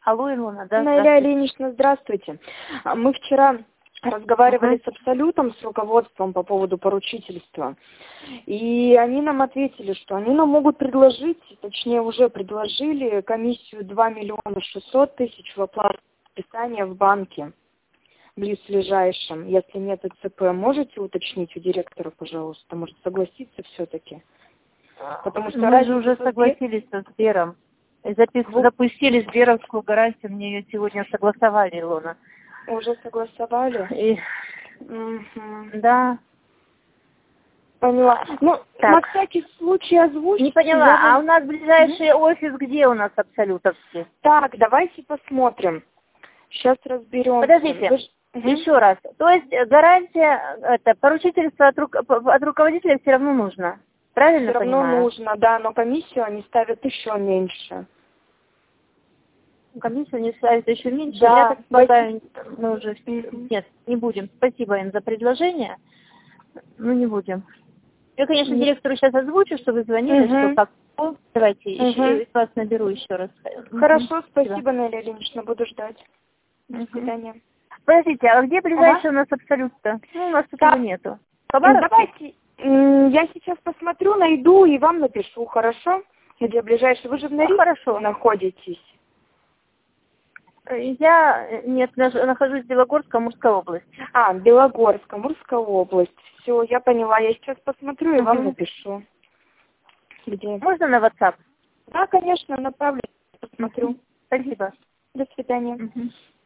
Алло, Илона, да? Наиля Ильинична, здравствуйте. Мы вчера разговаривали с Абсолютом, с руководством по поводу поручительства. И они нам ответили, что они нам могут предложить, точнее уже предложили комиссию 2 миллиона 600 тысяч в оплату списания в банке близлежащем. Если нет ЦП, можете уточнить у директора, пожалуйста? Может согласиться все-таки? Потому что мы же уже согласились со Сбером. Запустили Сберовскую гарантию, мне ее сегодня согласовали, Илона. Уже согласовали? И... Да. Поняла. Ну, так. На всякий случай озвучьте. Не поняла, а у нас ближайший офис где у нас абсолютовский? Так, давайте посмотрим. Сейчас разберем. Подождите, еще раз. То есть гарантия, это поручительство от руководителя все равно нужно. Правильно понимаю? Все равно нужно, да, но комиссию они ставят еще меньше. Комиссию они ставят еще меньше? Да. Я так полагаю, мы уже... Нет, не будем. Спасибо им за предложение. Ну, не будем. Я, конечно, директору сейчас озвучу, что вы звонили, что как... Давайте, еще вас наберу еще раз. Хорошо, спасибо, Наиля Ильинична, буду ждать. До свидания. Подождите, а где ближайший у нас абсолютно? Ну, у нас тут его нету. Давайте, я сейчас посмотрю, найду и вам напишу, хорошо? Где ближайший? Вы же в Норильске находитесь. Я, нет, нахожусь в Белогорске, Амурская область. Белогорск, Амурская область. Все, я поняла. Я сейчас посмотрю и вам напишу. Где? Можно на WhatsApp? Да, конечно, направлю. Посмотрю. Спасибо. До свидания.